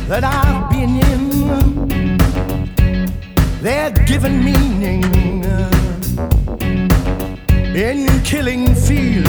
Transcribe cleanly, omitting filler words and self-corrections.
that I've been in, they're giving meaning in killing fields